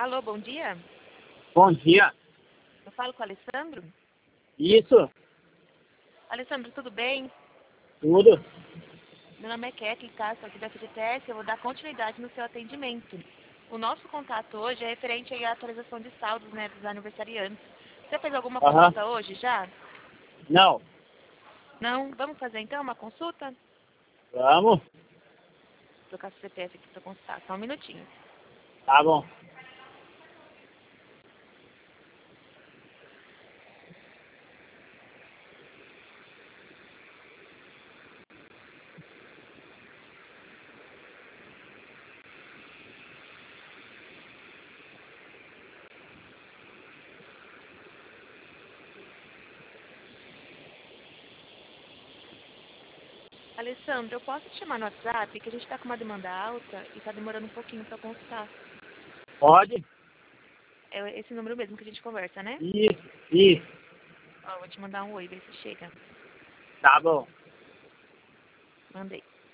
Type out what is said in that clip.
Alô, bom dia. Bom dia. Eu falo com o Alessandro. Isso, Alessandro, tudo bem? tudo. Meu nome é Kathleen Castro, aqui da FGTS. Eu vou dar continuidade no seu atendimento. O nosso contato hoje é referente à atualização de saldos, né, dos aniversariantes. Você fez alguma Aham. consulta hoje já? Não, Não? Vamos fazer então uma consulta? vamos. Vou trocar seu CPF aqui para consultar. Só um minutinho. Tá bom. Alessandro, eu posso te chamar no WhatsApp, que a gente está com uma demanda alta e está demorando um pouquinho para consultar. Pode? É esse número mesmo que a gente conversa, né? Isso. Ó, eu vou te mandar um oi, ver se chega. Tá bom. Mandei.